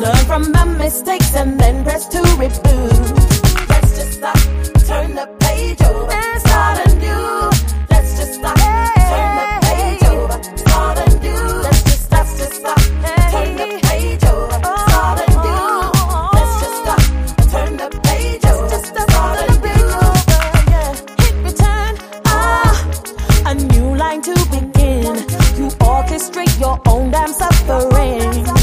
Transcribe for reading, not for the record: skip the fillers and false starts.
Learn from my mistakes and then press to reboot. Let's just stop, turn the page over, and start anew. Let's just stop, turn the page over, start anew. Let's just stop, turn the page over, start anew. Let's just stop, turn the page over, start anew. Hit return, a new line to begin. You orchestrate your own damn suffering.